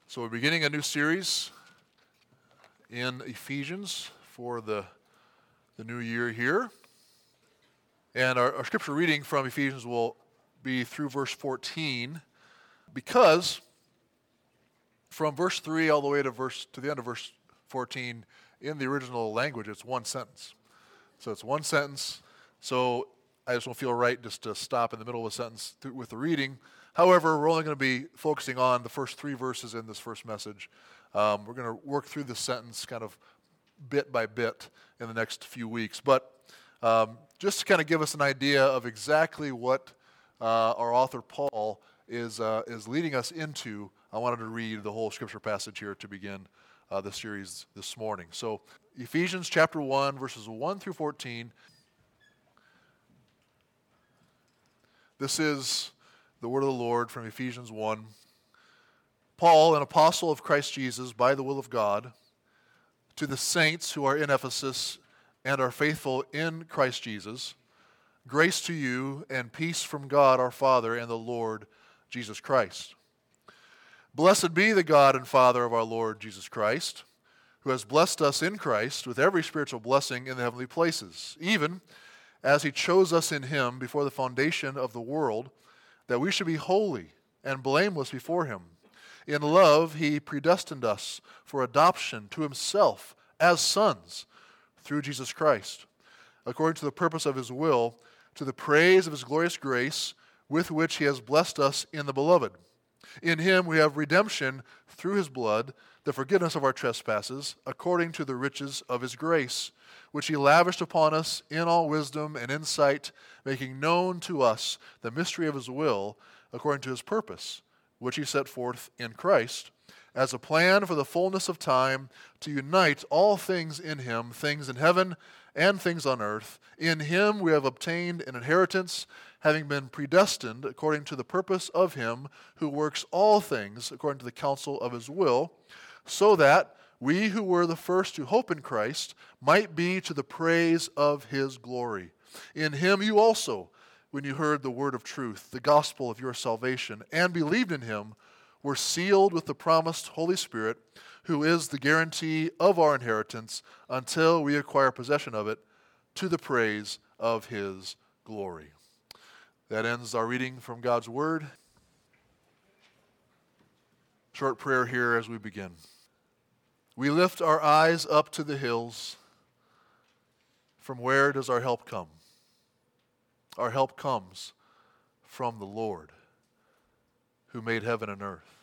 So we're beginning a new series in Ephesians for the new year here. And our scripture reading from Ephesians will be through verse 14, because from verse 3 all the way to the end of verse 14, in the original language, it's one sentence. So it's one sentence. So I just don't feel right just to stop in the middle of a sentence with the reading. However, we're only going to be focusing on the first three verses in this first message. We're going to work through this sentence kind of bit by bit in the next few weeks. But just to kind of give us an idea of exactly what our author Paul is leading us into, I wanted to read the whole scripture passage here to begin the series this morning. So Ephesians chapter 1, verses 1 through 14. This is the word of the Lord from Ephesians 1. Paul, an apostle of Christ Jesus by the will of God, to the saints who are in Ephesus and are faithful in Christ Jesus, grace to you and peace from God our Father and the Lord Jesus Christ. Blessed be the God and Father of our Lord Jesus Christ, who has blessed us in Christ with every spiritual blessing in the heavenly places, even as he chose us in him before the foundation of the world, that we should be holy and blameless before him. In love he predestined us for adoption to himself as sons through Jesus Christ, according to the purpose of his will, to the praise of his glorious grace, with which he has blessed us in the Beloved. In him we have redemption through his blood, the forgiveness of our trespasses, according to the riches of his grace, which he lavished upon us in all wisdom and insight, making known to us the mystery of his will, according to his purpose, which he set forth in Christ, as a plan for the fullness of time, to unite all things in him, things in heaven and things on earth. In him we have obtained an inheritance, having been predestined according to the purpose of him who works all things according to the counsel of his will, so that we who were the first to hope in Christ might be to the praise of his glory. In him you also, when you heard the word of truth, the gospel of your salvation, and believed in him, were sealed with the promised Holy Spirit, who is the guarantee of our inheritance until we acquire possession of it, to the praise of his glory. That ends our reading from God's word. Short prayer here as we begin. We lift our eyes up to the hills. From where does our help come? Our help comes from the Lord, who made heaven and earth.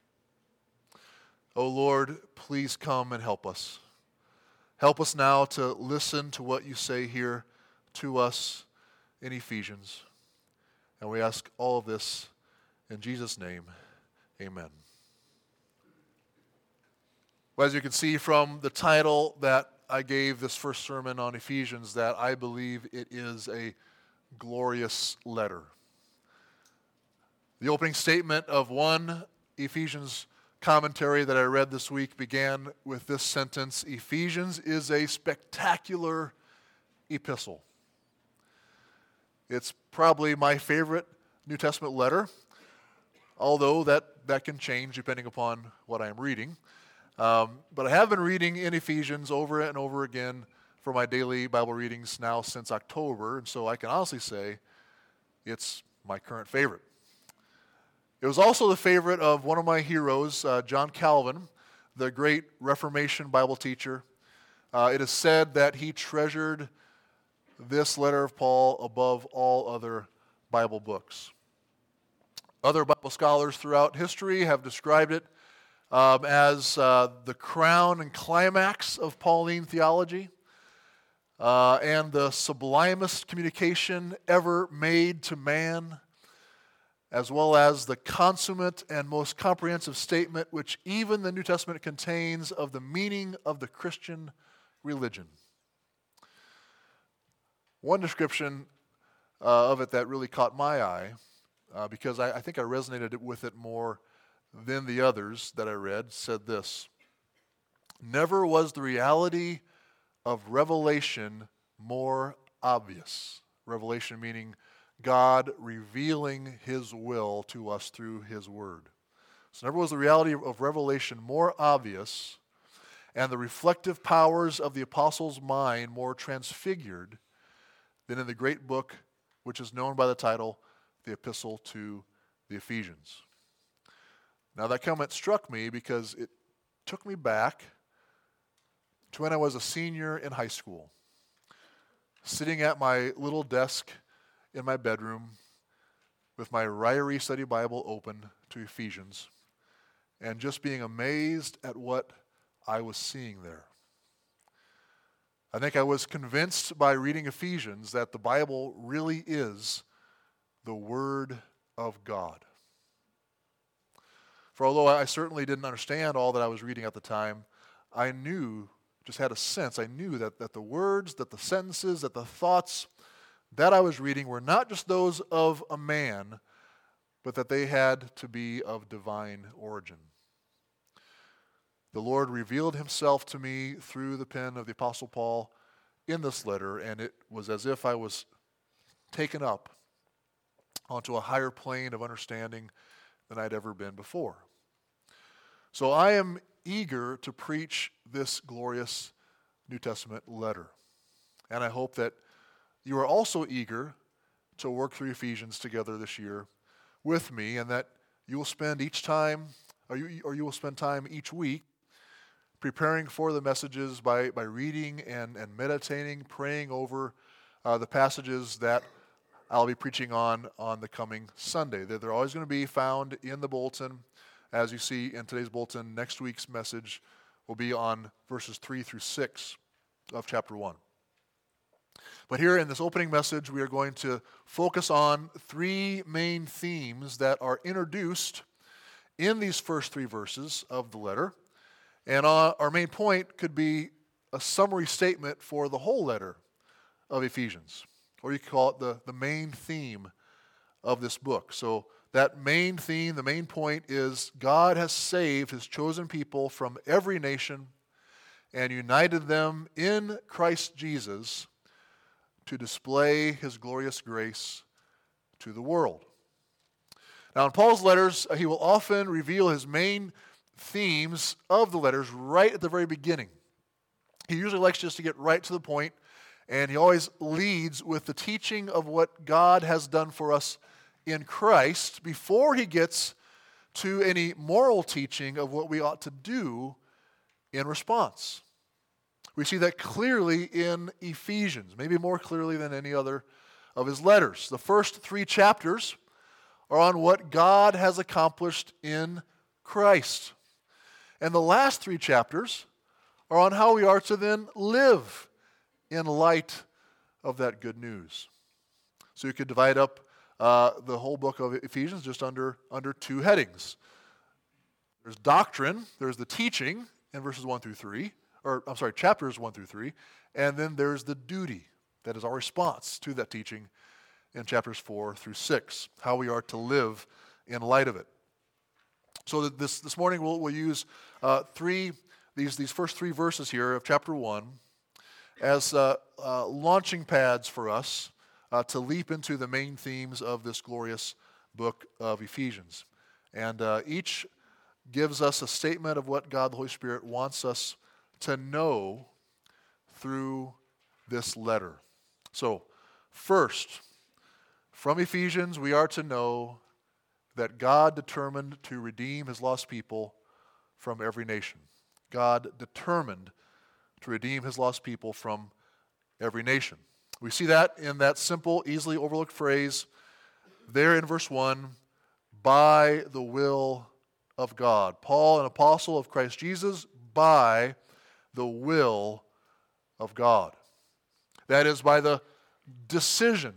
O Lord, please come and help us. Help us now to listen to what you say here to us in Ephesians. And we ask all of this in Jesus' name. Amen. Well, as you can see from the title that I gave this first sermon on Ephesians, that I believe it is a glorious letter. The opening statement of one Ephesians commentary that I read this week began with this sentence: Ephesians is a spectacular epistle. It's probably my favorite New Testament letter, although that can change depending upon what I'm reading. But I have been reading in Ephesians over and over again for my daily Bible readings now since October, and so I can honestly say it's my current favorite. It was also the favorite of one of my heroes, John Calvin, the great Reformation Bible teacher. It is said that he treasured this letter of Paul above all other Bible books. Other Bible scholars throughout history have described it as the crown and climax of Pauline theology, and the sublimest communication ever made to man, as well as the consummate and most comprehensive statement which even the New Testament contains of the meaning of the Christian religion. One description of it that really caught my eye, because I think I resonated with it more than the others that I read, said this: never was the reality of revelation more obvious. Revelation meaning God revealing his will to us through his word. So never was the reality of Revelation more obvious and the reflective powers of the apostles' mind more transfigured than in the great book which is known by the title, The Epistle to the Ephesians. Now that comment struck me because it took me back to when I was a senior in high school, sitting at my little desk in my bedroom with my Ryrie Study Bible open to Ephesians and just being amazed at what I was seeing there. I think I was convinced by reading Ephesians that the Bible really is the Word of God. For although I certainly didn't understand all that I was reading at the time, I knew, just had a sense, I knew that the words, that the sentences, that the thoughts that I was reading were not just those of a man, but that they had to be of divine origin. The Lord revealed himself to me through the pen of the Apostle Paul in this letter, and it was as if I was taken up onto a higher plane of understanding than I'd ever been before. So I am eager to preach this glorious New Testament letter. And I hope that you are also eager to work through Ephesians together this year with me, and that you will spend you will spend time each week preparing for the messages by reading and meditating, praying over the passages that I'll be preaching on the coming Sunday. They're always going to be found in the bulletin. As you see in today's bulletin, next week's message will be on verses 3 through 6 of chapter 1. But here in this opening message, we are going to focus on three main themes that are introduced in these first three verses of the letter. And our main point could be a summary statement for the whole letter of Ephesians. Or you could call it the main theme of this book. So that main theme, the main point is God has saved his chosen people from every nation and united them in Christ Jesus to display his glorious grace to the world. Now in Paul's letters, he will often reveal his main themes of the letters right at the very beginning. He usually likes just to get right to the point, and he always leads with the teaching of what God has done for us in Christ before he gets to any moral teaching of what we ought to do in response. We see that clearly in Ephesians, maybe more clearly than any other of his letters. The first three chapters are on what God has accomplished in Christ. And the last three chapters are on how we are to then live in light of that good news. So you could divide up the whole book of Ephesians just under two headings. There's doctrine, there's the teaching in chapters 1 through 3, and then there's the duty, that is our response to that teaching in chapters 4 through 6, how we are to live in light of it. So this morning we'll use these first three verses here of chapter 1 as launching pads for us to leap into the main themes of this glorious book of Ephesians. And each gives us a statement of what God the Holy Spirit wants us to know through this letter. So, first, from Ephesians, we are to know that God determined to redeem his lost people from every nation. God determined to redeem his lost people from every nation. We see that in that simple, easily overlooked phrase there in verse 1, by the will of God. Paul, an apostle of Christ Jesus, by the will of God. That is, by the decision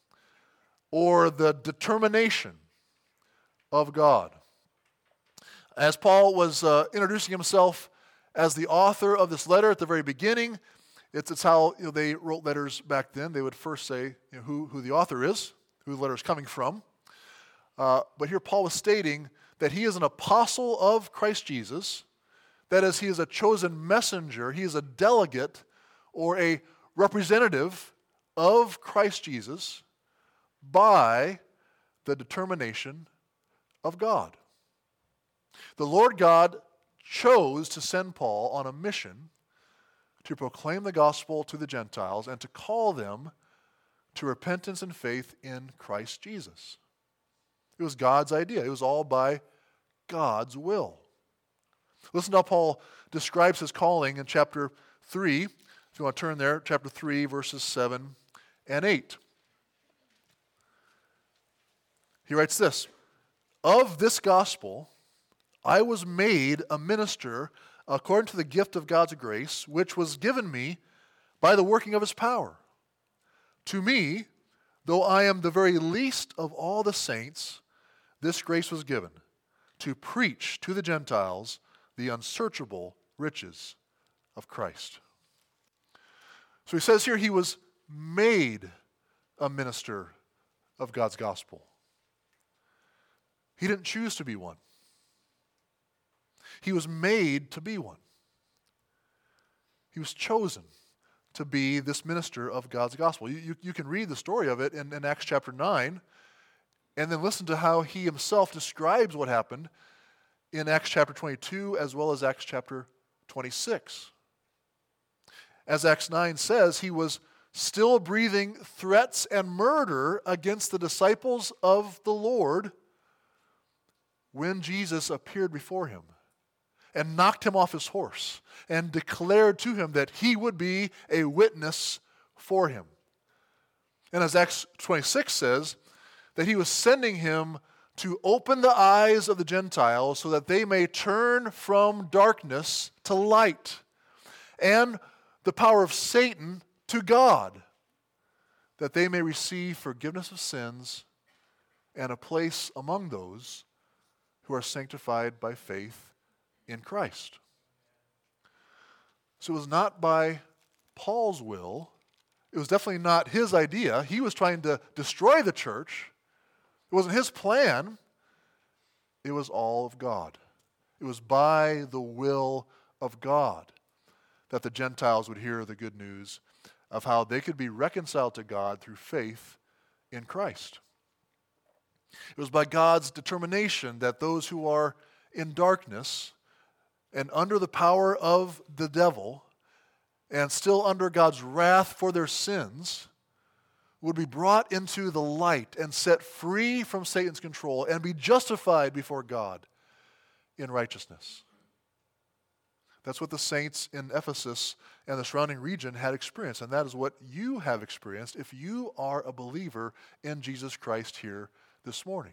or the determination of God. As Paul was introducing himself as the author of this letter at the very beginning, it's how they wrote letters back then. They would first say who the author is, who the letter is coming from. But here Paul was stating that he is an apostle of Christ Jesus. That is, he is a chosen messenger. He is a delegate or a representative of Christ Jesus by the determination of God. the Lord God chose to send Paul on a mission to proclaim the gospel to the Gentiles and to call them to repentance and faith in Christ Jesus. It was God's idea. It was all by God's will. Listen to how Paul describes his calling in chapter 3. If you want to turn there, chapter 3, verses 7 and 8. He writes this, "Of this gospel I was made a minister according to the gift of God's grace, which was given me by the working of his power. To me, though I am the very least of all the saints, this grace was given, to preach to the Gentiles the unsearchable riches of Christ." So he says here he was made a minister of God's gospel. He didn't choose to be one. He was made to be one. He was chosen to be this minister of God's gospel. You can read the story of it in Acts chapter 9, and then listen to how he himself describes what happened in Acts chapter 22 as well as Acts chapter 26. As Acts 9 says, he was still breathing threats and murder against the disciples of the Lord when Jesus appeared before him and knocked him off his horse and declared to him that he would be a witness for him. And as Acts 26 says, that he was sending him to open the eyes of the Gentiles so that they may turn from darkness to light and the power of Satan to God, that they may receive forgiveness of sins and a place among those who are sanctified by faith in Christ. So it was not by Paul's will. It was definitely not his idea. He was trying to destroy the church. It wasn't his plan. It was all of God. It was by the will of God that the Gentiles would hear the good news of how they could be reconciled to God through faith in Christ. It was by God's determination that those who are in darkness and under the power of the devil and still under God's wrath for their sins would be brought into the light and set free from Satan's control and be justified before God in righteousness. That's what the saints in Ephesus and the surrounding region had experienced, and that is what you have experienced if you are a believer in Jesus Christ here this morning.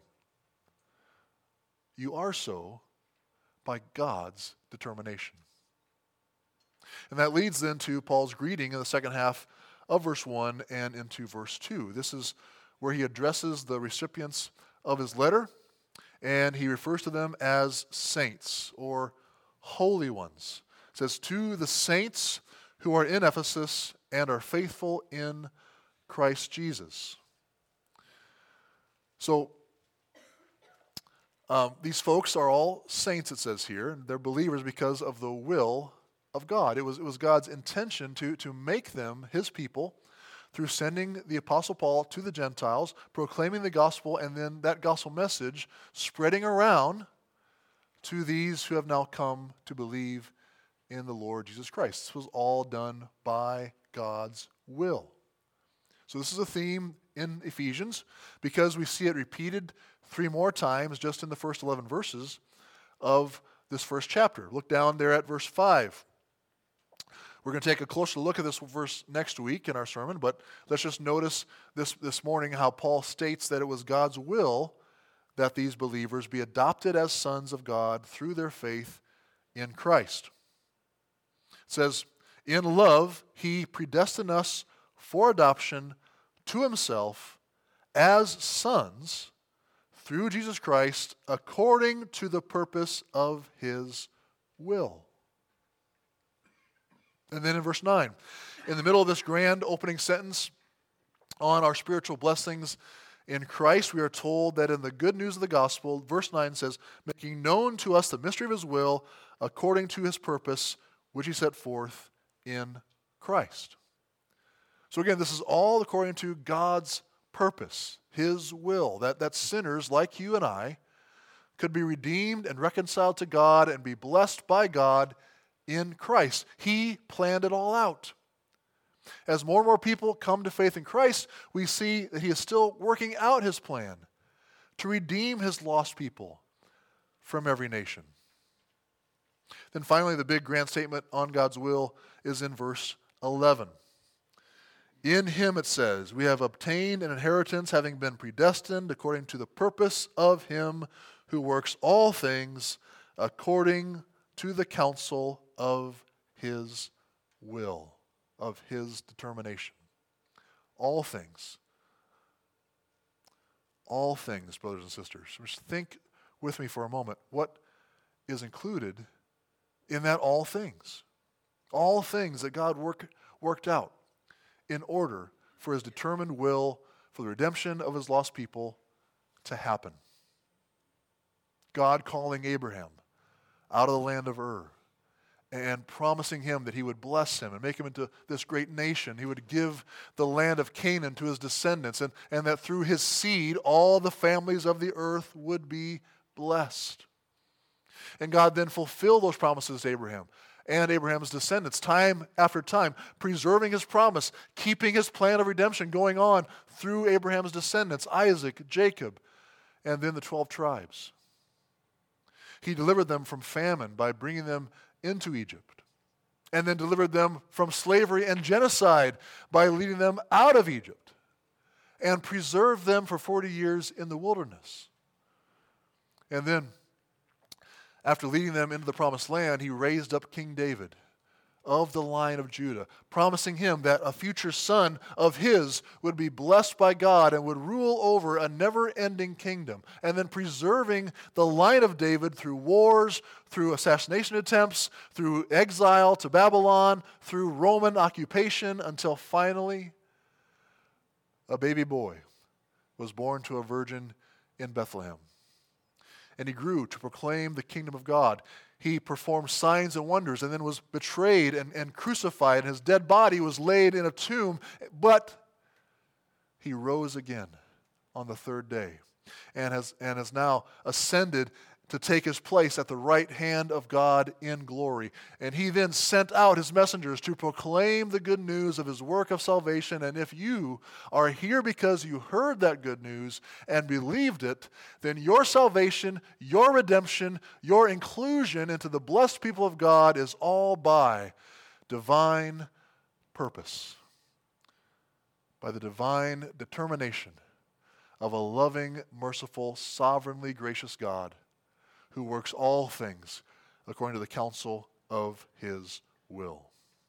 You are so by God's determination. And that leads then to Paul's greeting in the second half of verse 1 and into verse 2. This is where he addresses the recipients of his letter, and he refers to them as saints or holy ones. It says, "To the saints who are in Ephesus and are faithful in Christ Jesus." So, these folks are all saints, it says here, and they're believers because of the will of God. It was God's intention to make them his people through sending the Apostle Paul to the Gentiles, proclaiming the gospel, and then that gospel message spreading around to these who have now come to believe in the Lord Jesus Christ. This was all done by God's will. So this is a theme in Ephesians because we see it repeated 3 more times just in the first 11 verses of this first chapter. Look down there at verse 5. We're going to take a closer look at this verse next week in our sermon, but let's just notice this morning how Paul states that it was God's will that these believers be adopted as sons of God through their faith in Christ. It says, "In love, he predestined us for adoption to himself as sons through Jesus Christ according to the purpose of his will." And then in verse 9, in the middle of this grand opening sentence on our spiritual blessings in Christ, we are told that in the good news of the gospel, verse 9 says, "Making known to us the mystery of his will according to his purpose, which he set forth in Christ." So again, this is all according to God's purpose, his will, that sinners like you and I could be redeemed and reconciled to God and be blessed by God in Christ. He planned it all out. As more and more people come to faith in Christ, we see that he is still working out his plan to redeem his lost people from every nation. Then finally, the big grand statement on God's will is in verse 11. In him, it says, we have obtained an inheritance, having been predestined according to the purpose of him who works all things according to the counsel of his will, of his determination. All things. All things, brothers and sisters. Just think with me for a moment. What is included in that all things? All things that God worked out in order for his determined will for the redemption of his lost people to happen. God calling Abraham out of the land of Ur and promising him that he would bless him and make him into this great nation. He would give the land of Canaan to his descendants, and that through his seed all the families of the earth would be blessed. And God then fulfilled those promises to Abraham and Abraham's descendants time after time, preserving his promise, keeping his plan of redemption going on through Abraham's descendants, Isaac, Jacob, and then the 12 tribes. He delivered them from famine by bringing them into Egypt, and then delivered them from slavery and genocide by leading them out of Egypt, and preserved them for 40 years in the wilderness. And then, after leading them into the promised land, he raised up King David of the line of Judah, promising him that a future son of his would be blessed by God and would rule over a never-ending kingdom, and then preserving the line of David through wars, through assassination attempts, through exile to Babylon, through Roman occupation, until finally a baby boy was born to a virgin in Bethlehem. And he grew to proclaim the kingdom of God. He performed signs and wonders and then was betrayed and crucified. And his dead body was laid in a tomb, but he rose again on the third day and has now ascended to take his place at the right hand of God in glory. And he then sent out his messengers to proclaim the good news of his work of salvation. And if you are here because you heard that good news and believed it, then your salvation, your redemption, your inclusion into the blessed people of God is all by divine purpose, by the divine determination of a loving, merciful, sovereignly gracious God who works all things according to the counsel of his will.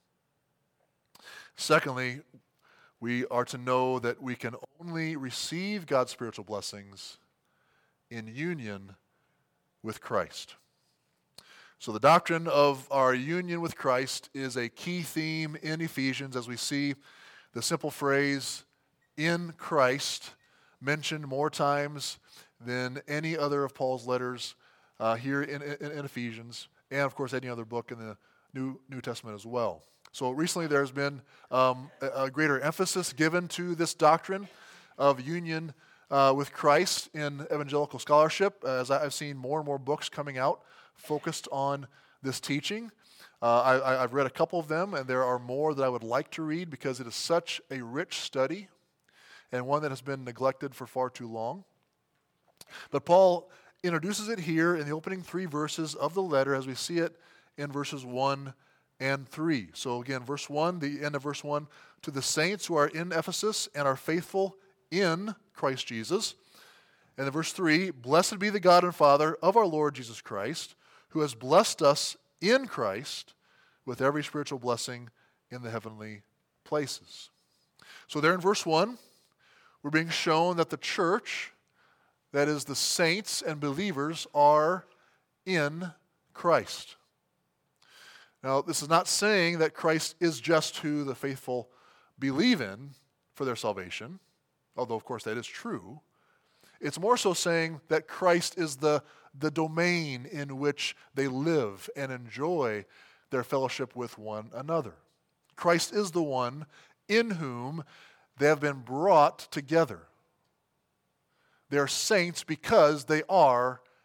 Secondly, we are to know that we can only receive God's spiritual blessings in union with Christ. So the doctrine of our union with Christ is a key theme in Ephesians, as we see the simple phrase, in Christ, mentioned more times than any other of Paul's letters here in Ephesians, and of course any other book in the New Testament as well. So recently there's been a greater emphasis given to this doctrine of union with Christ in evangelical scholarship, as I've seen more and more books coming out focused on this teaching. I've read a couple of them, and there are more that I would like to read because it is such a rich study and one that has been neglected for far too long. But Paul introduces it here in the opening 3 verses of the letter as we see it in verses 1 and 3. So again, verse 1, the end of verse 1, to the saints who are in Ephesus and are faithful in Christ Jesus. And then verse 3, blessed be the God and Father of our Lord Jesus Christ, who has blessed us in Christ with every spiritual blessing in the heavenly places. So there in verse 1, we're being shown that the church, that is, the saints and believers, are in Christ. Now, this is not saying that Christ is just who the faithful believe in for their salvation, although, of course, that is true. It's more so saying that Christ is the domain in which they live and enjoy their fellowship with one another. Christ is the one in whom they have been brought together. They are saints because they are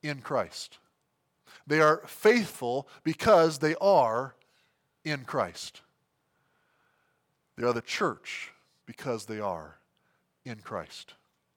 in Christ. They are faithful because they are in Christ. They are the church because they are in Christ.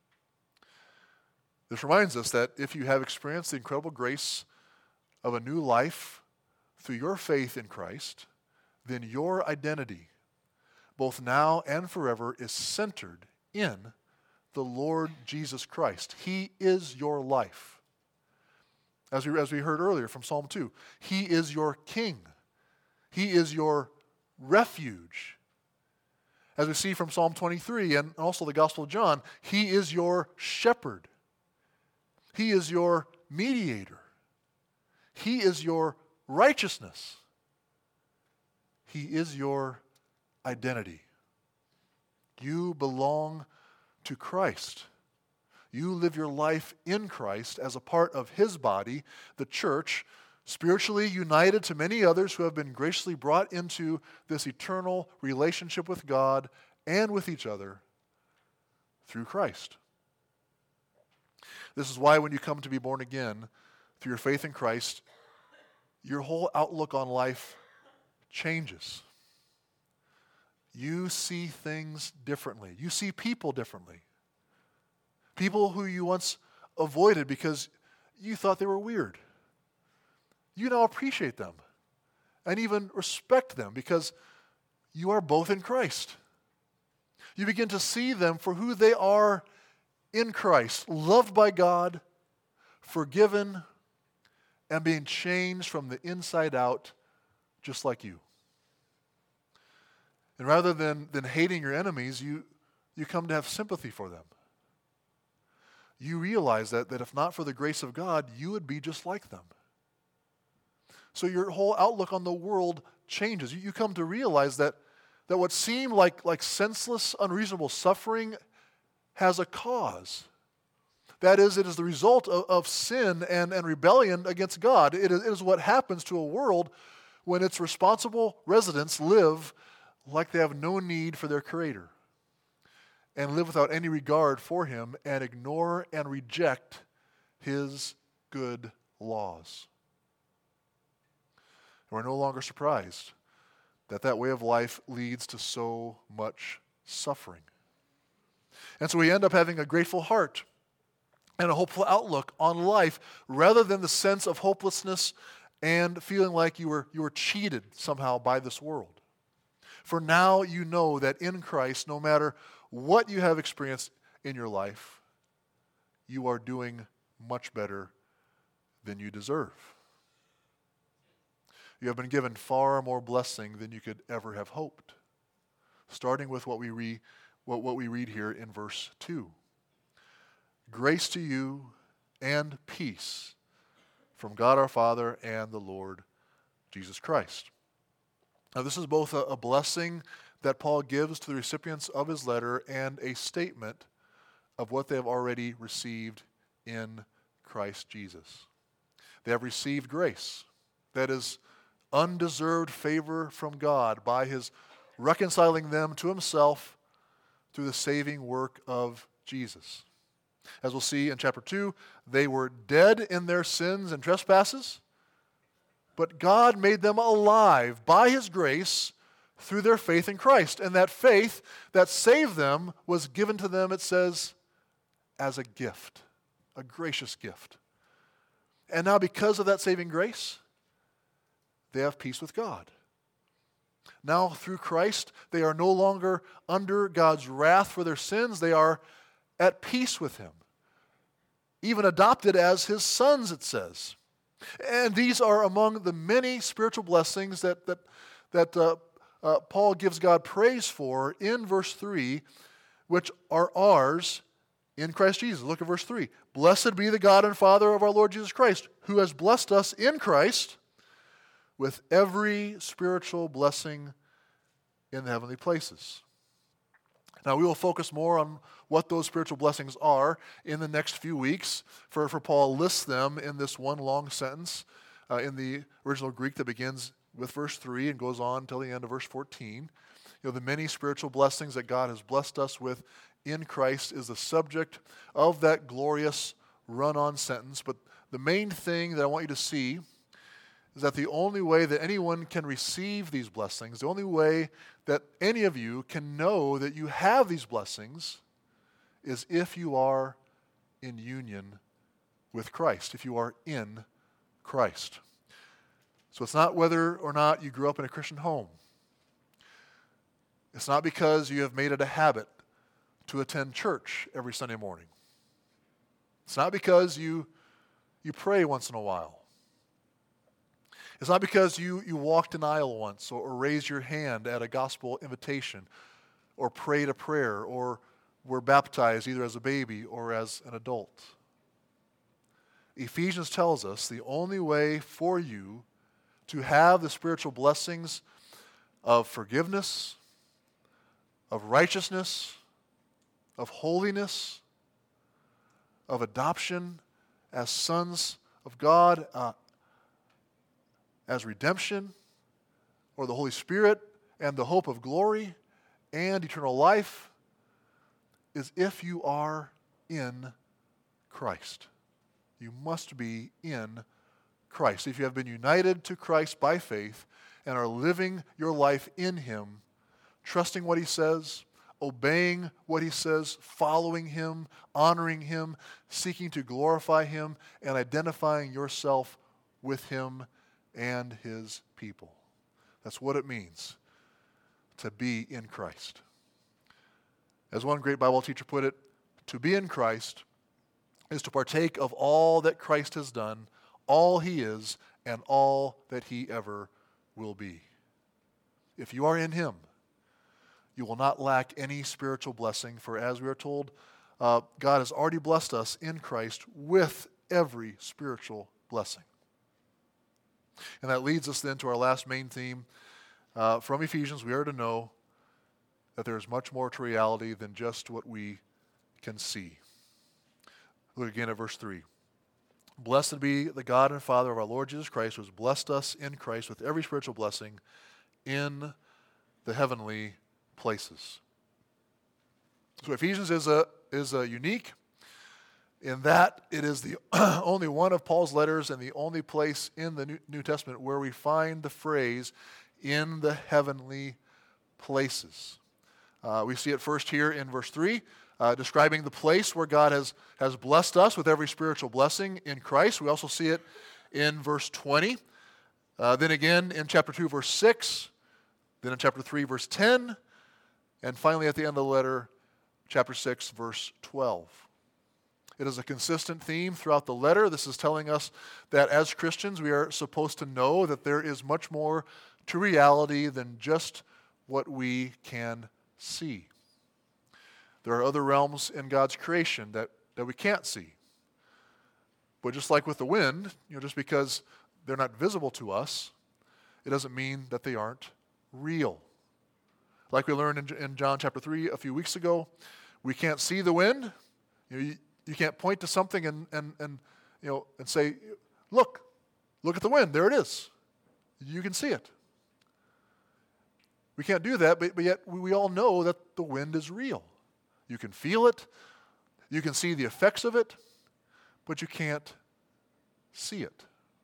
This reminds us that if you have experienced the incredible grace of a new life through your faith in Christ, then your identity, both now and forever, is centered in the Lord Jesus Christ. He is your life. As we heard earlier from Psalm 2, He is your King. He is your refuge. As we see from Psalm 23 and also the Gospel of John, He is your shepherd. He is your mediator. He is your righteousness. He is your identity. You belong to Christ. You live your life in Christ as a part of His body, the church, spiritually united to many others who have been graciously brought into this eternal relationship with God and with each other through Christ. This is why when you come to be born again through your faith in Christ, your whole outlook on life changes. You see things differently. You see people differently. People who you once avoided because you thought they were weird. You now appreciate them and even respect them because you are both in Christ. You begin to see them for who they are in Christ, loved by God, forgiven, and being changed from the inside out just like you. And rather than hating your enemies, you come to have sympathy for them. You realize that if not for the grace of God, you would be just like them. So your whole outlook on the world changes. You come to realize that what seemed like senseless, unreasonable suffering has a cause. That is, it is the result of sin and rebellion against God. It is what happens to a world when its responsible residents live like they have no need for their Creator and live without any regard for Him and ignore and reject His good laws. We're no longer surprised that way of life leads to so much suffering. And so we end up having a grateful heart and a hopeful outlook on life rather than the sense of hopelessness and feeling like you were cheated somehow by this world. For now you know that in Christ, no matter what you have experienced in your life, you are doing much better than you deserve. You have been given far more blessing than you could ever have hoped. Starting with what we read here in verse 2. Grace to you and peace from God our Father and the Lord Jesus Christ. Now this is both a blessing that Paul gives to the recipients of his letter and a statement of what they have already received in Christ Jesus. They have received grace, that is, undeserved favor from God by His reconciling them to Himself through the saving work of Jesus. As we'll see in chapter 2, they were dead in their sins and trespasses, but God made them alive by His grace through their faith in Christ. And that faith that saved them was given to them, it says, as a gift, a gracious gift. And now because of that saving grace, they have peace with God. Now through Christ, they are no longer under God's wrath for their sins. They are at peace with Him, even adopted as His sons, it says. And these are among the many spiritual blessings that Paul gives God praise for in verse 3, which are ours in Christ Jesus. Look at verse 3. Blessed be the God and Father of our Lord Jesus Christ, who has blessed us in Christ with every spiritual blessing in the heavenly places. Now, we will focus more on what those spiritual blessings are in the next few weeks, for Paul lists them in this one long sentence in the original Greek that begins with verse 3 and goes on until the end of verse 14. The many spiritual blessings that God has blessed us with in Christ is the subject of that glorious run-on sentence, but the main thing that I want you to see is that the only way that anyone can receive these blessings, the only way that any of you can know that you have these blessings is if you are in union with Christ, if you are in Christ. So it's not whether or not you grew up in a Christian home. It's not because you have made it a habit to attend church every Sunday morning. It's not because you pray once in a while. It's not because you walked an aisle once or raised your hand at a gospel invitation or prayed a prayer or were baptized either as a baby or as an adult. Ephesians tells us the only way for you to have the spiritual blessings of forgiveness, of righteousness, of holiness, of adoption as sons of God, as redemption, or the Holy Spirit, and the hope of glory and eternal life, is if you are in Christ. You must be in Christ. If you have been united to Christ by faith and are living your life in Him, trusting what He says, obeying what He says, following Him, honoring Him, seeking to glorify Him, and identifying yourself with Him and His people. That's what it means to be in Christ. As one great Bible teacher put it, to be in Christ is to partake of all that Christ has done, all He is, and all that He ever will be. If you are in Him, you will not lack any spiritual blessing, for as we are told, God has already blessed us in Christ with every spiritual blessing. And that leads us then to our last main theme. From Ephesians, we are to know that there is much more to reality than just what we can see. Look again at verse 3. Blessed be the God and Father of our Lord Jesus Christ, who has blessed us in Christ with every spiritual blessing in the heavenly places. So Ephesians is unique in that it is the only one of Paul's letters and the only place in the New Testament where we find the phrase, in the heavenly places. We see it first here in verse 3, describing the place where God has blessed us with every spiritual blessing in Christ. We also see it in verse 20. Then again in chapter 2, verse 6. Then in chapter 3, verse 10. And finally at the end of the letter, chapter 6, verse 12. It is a consistent theme throughout the letter. This is telling us that as Christians, we are supposed to know that there is much more to reality than just what we can see. There are other realms in God's creation that we can't see. But just like with the wind, just because they're not visible to us, it doesn't mean that they aren't real. Like we learned in John chapter 3 a few weeks ago, we can't see the wind. You can't point to something and say, look at the wind, there it is. You can see it. We can't do that, but yet we all know that the wind is real. You can feel it, you can see the effects of it, but you can't see it.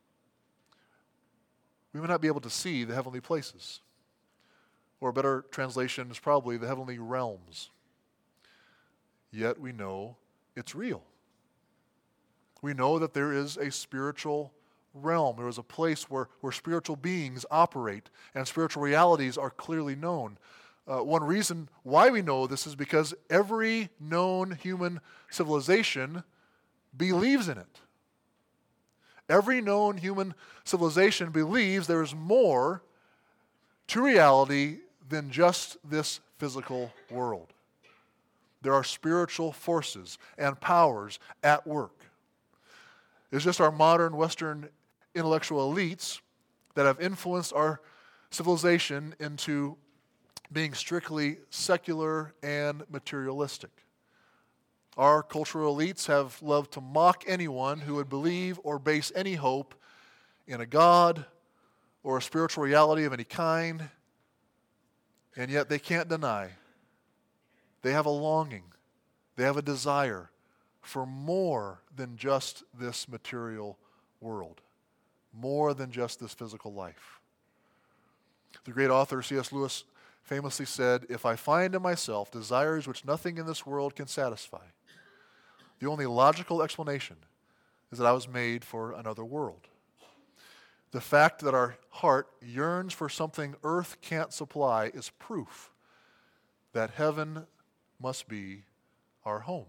We may not be able to see the heavenly places. Or a better translation is probably the heavenly realms. Yet we know it's real. We know that there is a spiritual realm. There is a place where spiritual beings operate and spiritual realities are clearly known. One reason why we know this is because every known human civilization believes in it. Every known human civilization believes there is more to reality than just this physical world. There are spiritual forces and powers at work. It's just our modern Western intellectual elites that have influenced our civilization into being strictly secular and materialistic. Our cultural elites have loved to mock anyone who would believe or base any hope in a God or a spiritual reality of any kind, and yet they can't deny they have a longing, they have a desire for more than just this material world, more than just this physical life. The great author C.S. Lewis famously said, "If I find in myself desires which nothing in this world can satisfy, the only logical explanation is that I was made for another world." The fact that our heart yearns for something earth can't supply is proof that heaven must be our home.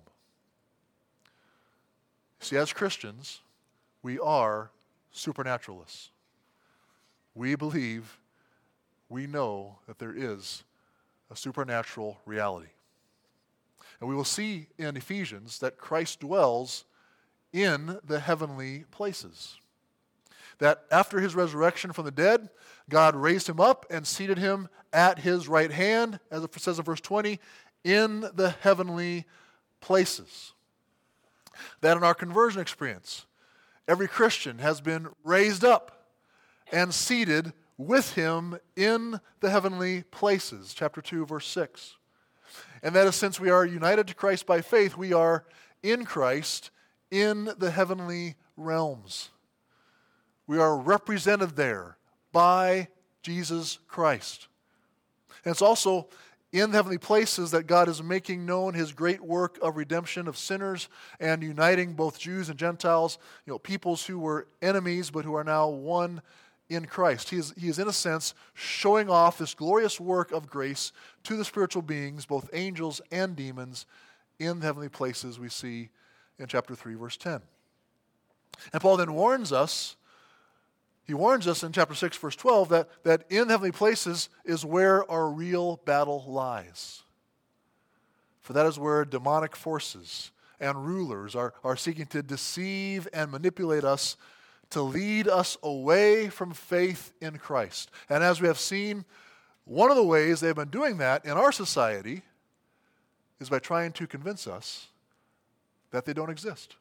See, as Christians, we are supernaturalists. We believe, we know that there is a supernatural reality. And we will see in Ephesians that Christ dwells in the heavenly places. That after his resurrection from the dead, God raised him up and seated him at his right hand, as it says in verse 20, in the heavenly places. That in our conversion experience, every Christian has been raised up and seated with him in the heavenly places. Chapter 2, verse 6. And that is, since we are united to Christ by faith, we are in Christ in the heavenly realms. We are represented there by Jesus Christ. And it's also in the heavenly places that God is making known his great work of redemption of sinners and uniting both Jews and Gentiles, peoples who were enemies but who are now one in Christ. He is in a sense showing off this glorious work of grace to the spiritual beings, both angels and demons, in the heavenly places we see in chapter 3, verse 10. And Paul then warns us in chapter 6, verse 12, that in the heavenly places is where our real battle lies. For that is where demonic forces and rulers are seeking to deceive and manipulate us, to lead us away from faith in Christ. And as we have seen, one of the ways they've been doing that in our society is by trying to convince us that they don't exist,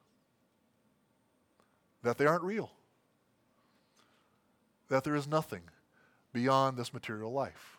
that they aren't real, that there is nothing beyond this material life.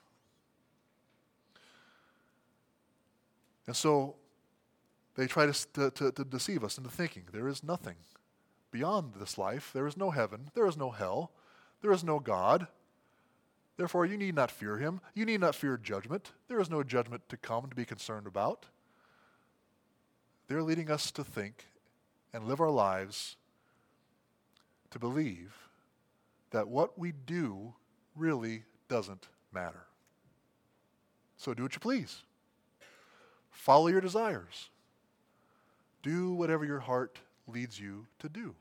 And so they try to deceive us into thinking there is nothing beyond this life. There is no heaven. There is no hell. There is no God. Therefore, you need not fear him. You need not fear judgment. There is no judgment to come to be concerned about. They're leading us to think and live our lives to believe that what we do really doesn't matter. So do what you please. Follow your desires. Do whatever your heart leads you to do,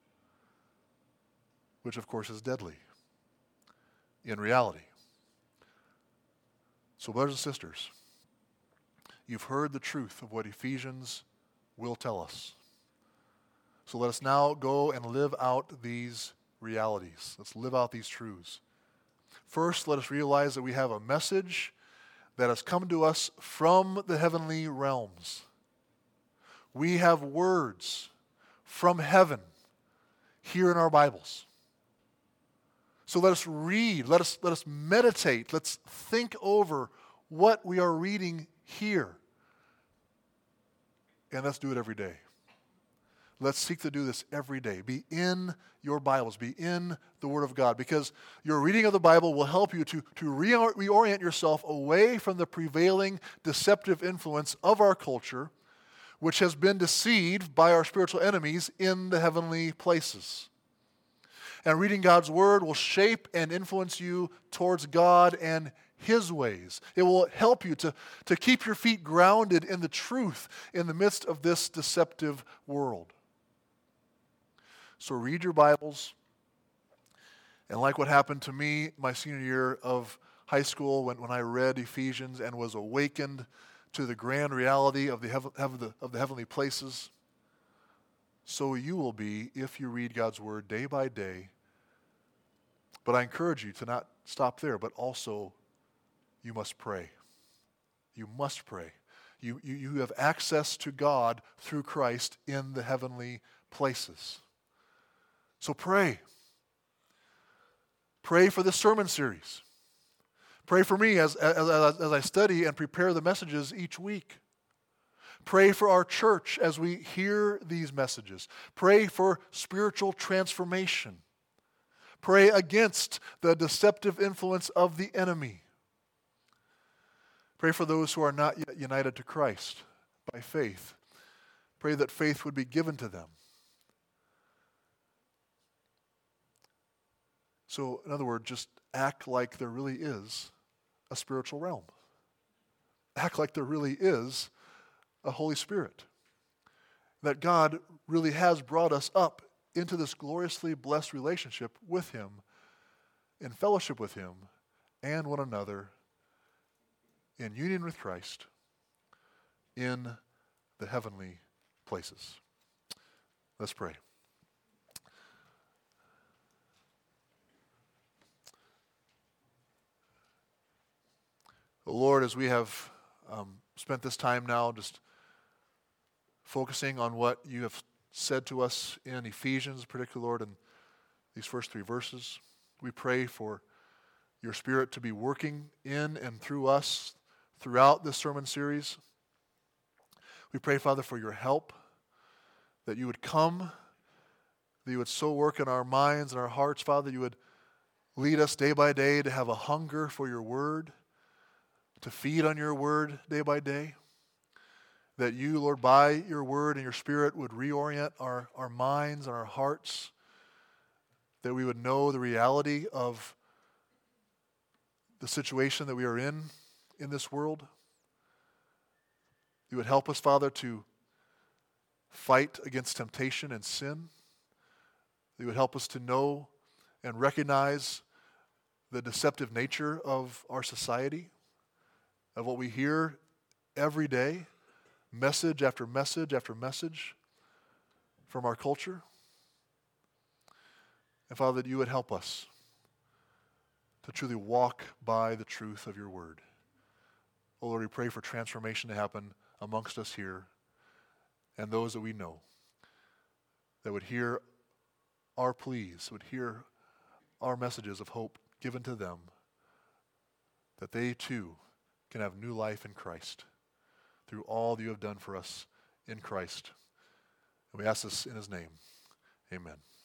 which of course is deadly in reality. So brothers and sisters, you've heard the truth of what Ephesians will tell us. So let us now go and live out these realities. Let's live out these truths. First, let us realize that we have a message that has come to us from the heavenly realms. We have words from heaven here in our Bibles. So let us read, let us meditate, let's think over what we are reading here. And let's do it every day. Let's seek to do this every day. Be in your Bibles. Be in the Word of God. Because your reading of the Bible will help you to reorient yourself away from the prevailing deceptive influence of our culture, which has been deceived by our spiritual enemies in the heavenly places. And reading God's Word will shape and influence you towards God and His ways. It will help you to keep your feet grounded in the truth in the midst of this deceptive world. So read your Bibles. And like what happened to me my senior year of high school when I read Ephesians and was awakened to the grand reality of the heavenly places, so you will be if you read God's Word day by day. But I encourage you to not stop there, but also you must pray. You must pray. You have access to God through Christ in the heavenly places. So pray. Pray for this sermon series. Pray for me as I study and prepare the messages each week. Pray for our church as we hear these messages. Pray for spiritual transformation. Pray against the deceptive influence of the enemy. Pray for those who are not yet united to Christ by faith. Pray that faith would be given to them. So, in other words, just act like there really is a spiritual realm. Act like there really is a Holy Spirit. That God really has brought us up into this gloriously blessed relationship with Him, in fellowship with Him and one another, in union with Christ, in the heavenly places. Let's pray. Lord, as we have spent this time now just focusing on what you have said to us in Ephesians, particularly, Lord, in these first 3 verses, we pray for your Spirit to be working in and through us throughout this sermon series. We pray, Father, for your help, that you would come, that you would so work in our minds and our hearts, Father, you would lead us day by day to have a hunger for your word, to feed on your word day by day. That you, Lord, by your word and your Spirit would reorient our minds and our hearts, that we would know the reality of the situation that we are in this world. You would help us, Father, to fight against temptation and sin. You would help us to know and recognize the deceptive nature of our society, of what we hear every day, message after message after message from our culture. And Father, that you would help us to truly walk by the truth of your word. Oh Lord, we pray for transformation to happen amongst us here and those that we know, that would hear our pleas, would hear our messages of hope given to them, that they too can have new life in Christ through all that you have done for us in Christ. And we ask this in his name. Amen.